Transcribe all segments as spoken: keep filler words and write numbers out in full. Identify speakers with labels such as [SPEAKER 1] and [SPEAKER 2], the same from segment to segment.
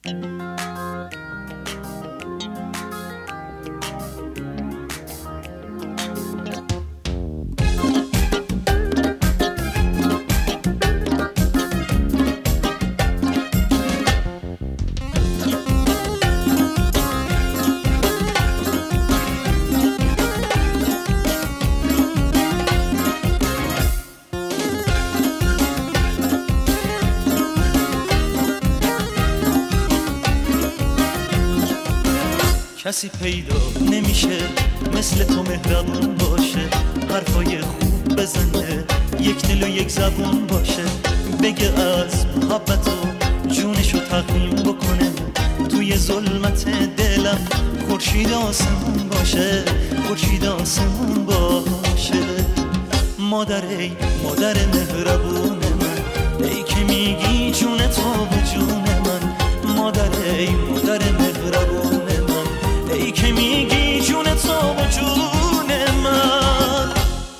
[SPEAKER 1] کسی پیدا نمیشه مثل تو مهربون باشه، حرفای خوب بزنه، یک دل و یک زبون باشه، بگه از محبت و جونشو تقدیم بکنه، توی ظلمت دلم خورشید آسمون باشه، خورشید آسمون باشه. مادر ای مادر مهربون من، ای که میگی جون تو به جون من، مادر ای مادر مهربون من، ای که میگی جون تو به جون من.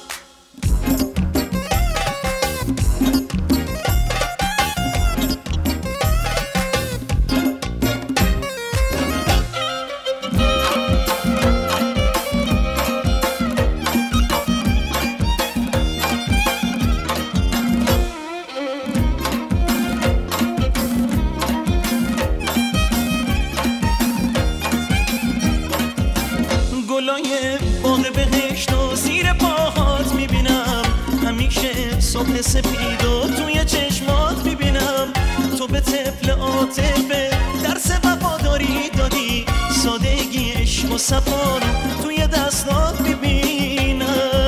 [SPEAKER 1] گلای باغ بهشت و زیر پاهات میبینم، همیشه صبح سپید و توی چشمات میبینم، تو به طفل عاطفه درس وفاداری دادی، سادگی عشق و صفا رو توی دستات میبینم.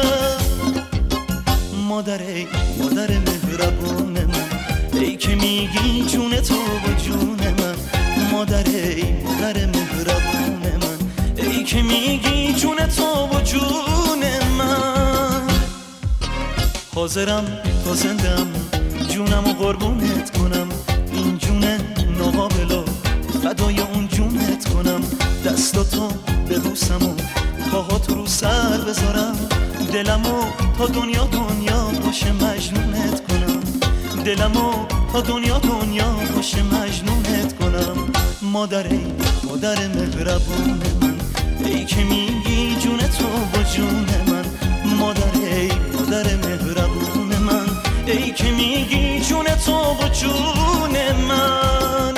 [SPEAKER 1] مادر ای مادر مهربون من، ای که میگی جون تو و جون من، مادر ای مادر مهربون من، ای که میگی جون تو و جون من. حاضرم تا زندم جونم و قربونت کنم، این جون ناقابلو فدای اون جونت کنم، دستاتو ببوسم و پاهات رو سر بذارم، دلمو تا دنیا دنیا باشه مجنونت کنم، دلمو تا دنیا دنیا باشه مجنونت کنم. مادر ای مادر مهربون من، ای که میگی جون تو با جون من، مادر ای مادر مهربون من، ای که میگی جون تو با جون من.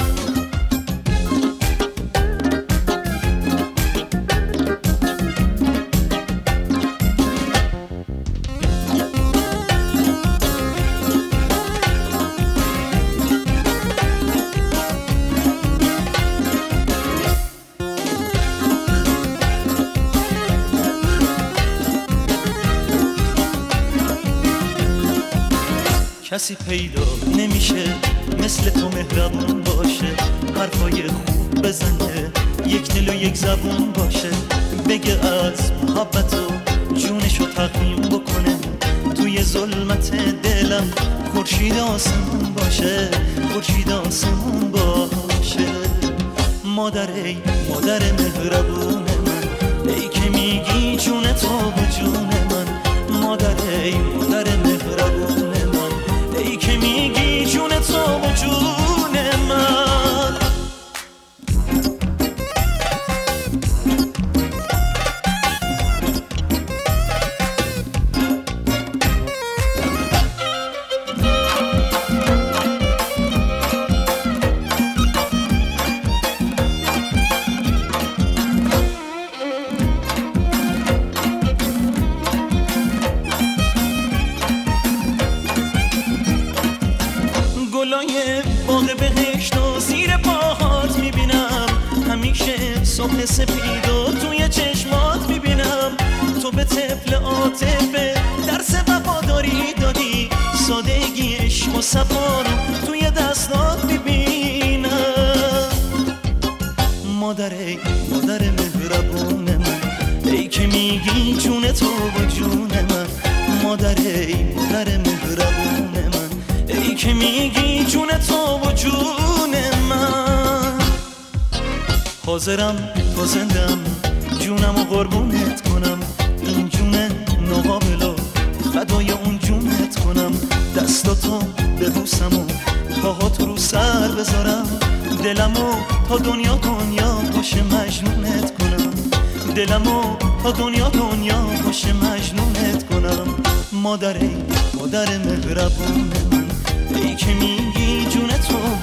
[SPEAKER 1] کسی پیدا نمیشه مثل تو مهربون باشه، حرفای خوب بزنه، یک دل و یک زبون باشه، بگه از محبت و جونشو تقدیم بکنه، توی ظلمت دلم خورشید آسمون باشه، خورشید آسمون باشه. مادر ای مادر مهربون من، ای که میگی جون تو به جون من، مادر ای مادر مهربون من، ای که میگی جون تو و جون من. گلای باغ بهشت و زیر پاهات میبینم، همیشه صبح سپید و توی چشمات میبینم، تو به طفل عاطفه درس وفاداری دادی، سادگی عشق و صفا رو توی دستات میبینم. مادر ای مادر مهربون من، ای که میگی جون تو و جون من، مادر ای مادر مهربون من، ای که میگی جون تو و جون من. حاضرم تا زندم جونم و قربونت کنم، این جون ناقابلو فدای اون جونت کنم، دستاتو ببوسم و پاهات رو سر بذارم، دلمو تا دنیا دنیا خوش مجنونت کنم، دلمو تا دنیا دنیا خوش مجنونت کنم. مادر ای مادر مهربون من، ای که میگی جون تو